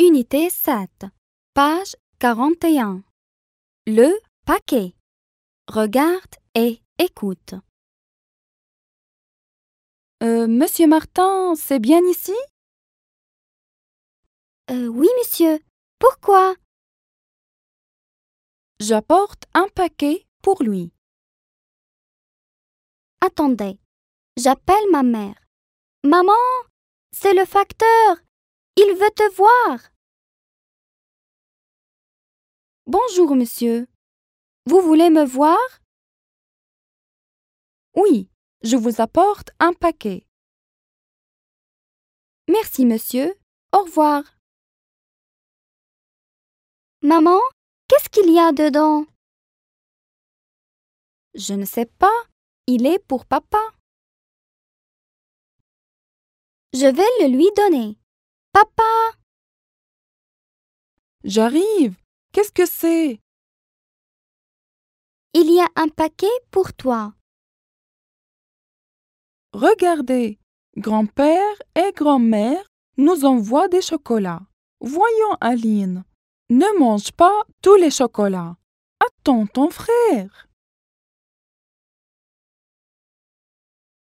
Unité 7, page 41. Le paquet. Regarde et écoute. Monsieur Martin, c'est bien ici? Oui, monsieur. Pourquoi? J'apporte un paquet pour lui. Attendez, j'appelle ma mère. Maman, c'est le facteur. Il veut te voir. Bonjour, monsieur. Vous voulez me voir? Oui, je vous apporte un paquet. Merci, monsieur. Au revoir. Maman, qu'est-ce qu'il y a dedans? Je ne sais pas. Il est pour papa. Je vais le lui donner. Papa! J'arrive. Qu'est-ce que c'est? Il y a un paquet pour toi. Regardez, grand-père et grand-mère nous envoient des chocolats. Voyons, Aline, ne mange pas tous les chocolats. Attends ton frère.